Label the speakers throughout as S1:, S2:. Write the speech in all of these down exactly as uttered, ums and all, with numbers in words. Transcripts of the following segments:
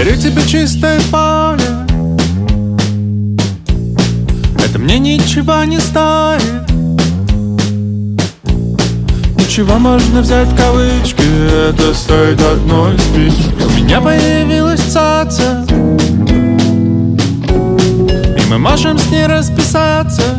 S1: дарю тебе чистое поле. Это мне ничего не стоит. Ничего можно взять в кавычки, это стоит одной спички. У меня появилась цаца, и мы можем с ней расписаться.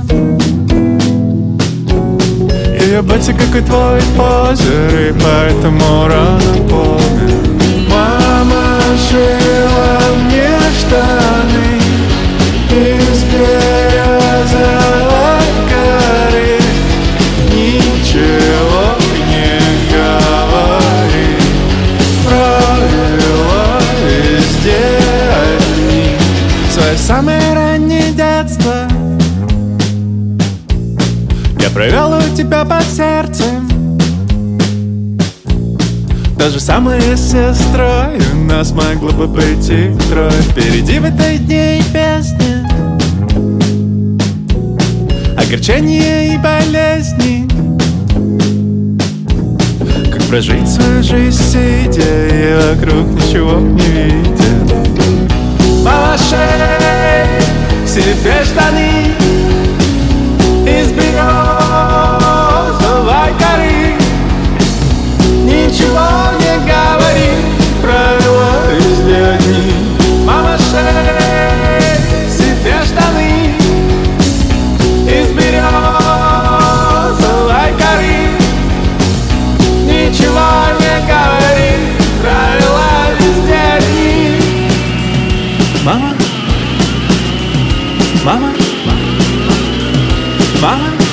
S1: Ее батя, как и твой позер, и поэтому рано помню. Мама шила мне штаны из березовой коры. Ничего не говори, провела везде одни свое самое раннее детство. Я провел у тебя под сердцем. Даже самая сестра у нас могла бы пойти трое. Впереди в этой дне и песне огорчения и болезни. Как прожить свою жизнь, сидя и вокруг ничего не видя. Мама, шей себе штаны из березовой коры. Ничего не говори, правила везде одни. Мама, шей себе штаны из березовой коры. Ничего не говори, правила везде одни. Мама, мама, мама.